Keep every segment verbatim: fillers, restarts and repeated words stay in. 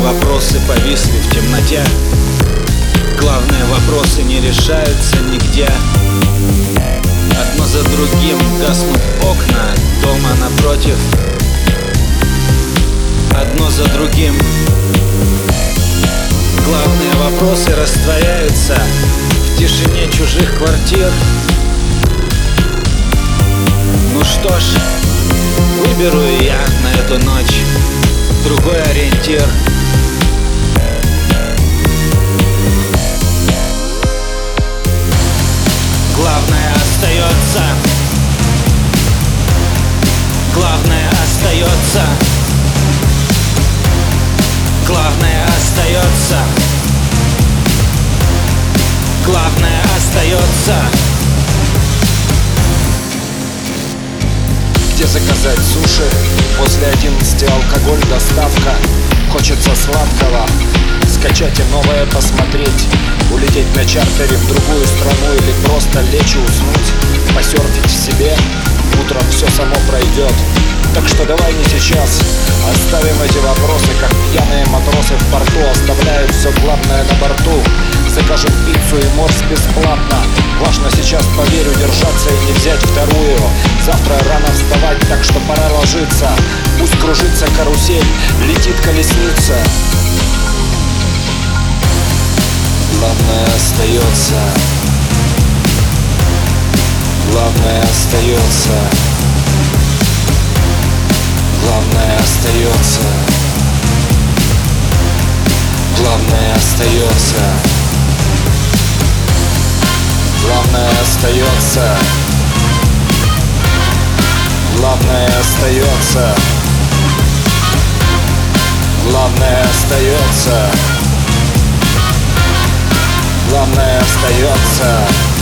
вопросы повисли в темноте. Главные вопросы не решаются нигде. Одно за другим гаснут окна дома напротив. Одно за другим главные вопросы растворяются в тишине чужих квартир. Ну что ж, выберу я на эту ночь другой ориентир. Главное остается. Главное остается. Главное остается. Главное остается. Где заказать суши? После одиннадцати алкоголь, доставка. Хочется сладкого, скачать и новое посмотреть. Улететь на чартере в другую страну или просто лечь и уснуть. Посерфить в себе, утром все само пройдет. Так что давай не сейчас. Оставим эти вопросы, как пьяные матросы в порту оставляют все главное на борту. Закажем пиццу и морс бесплатно. Важно сейчас, поверю, держаться и не взять вторую. Завтра рано вставать, так что пора ложиться. Пусть кружится карусель, летит колесница. Главное остается. Главное остается. Главное остается. Главное остается. Главное остается. Главное остается. Главное остается. Главное остается.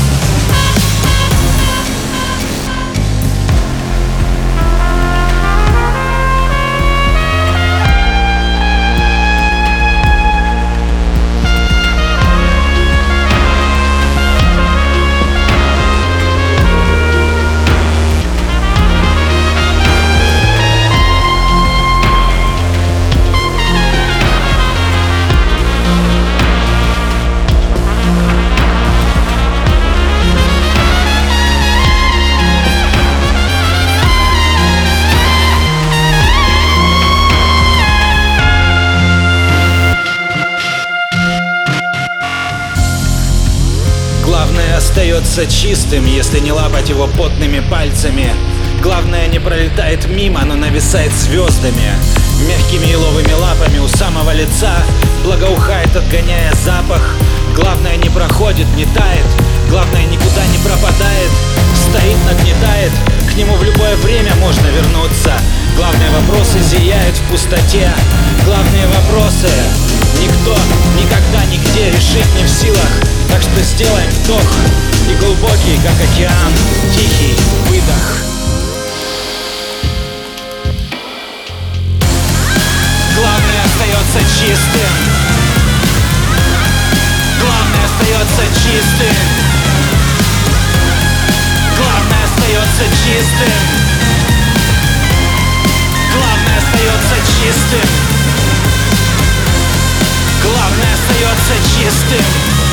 Главное остается чистым, если не лапать его потными пальцами. Главное не пролетает мимо, но нависает звездами. Мягкими еловыми лапами у самого лица благоухает, отгоняя запах. Главное не проходит, не тает. Главное никуда не пропадает. Стоит, нагнетает. К нему в любое время можно вернуться. Главные вопросы зияют в пустоте. Главные вопросы никто никогда нигде решить не в силах. Так что сделаем вдох и глубокий, как океан, тихий выдох. Главное остается чистым. Главное остается чистым. Главное остается чистым. Главное остается чистым. Главное остается чистым.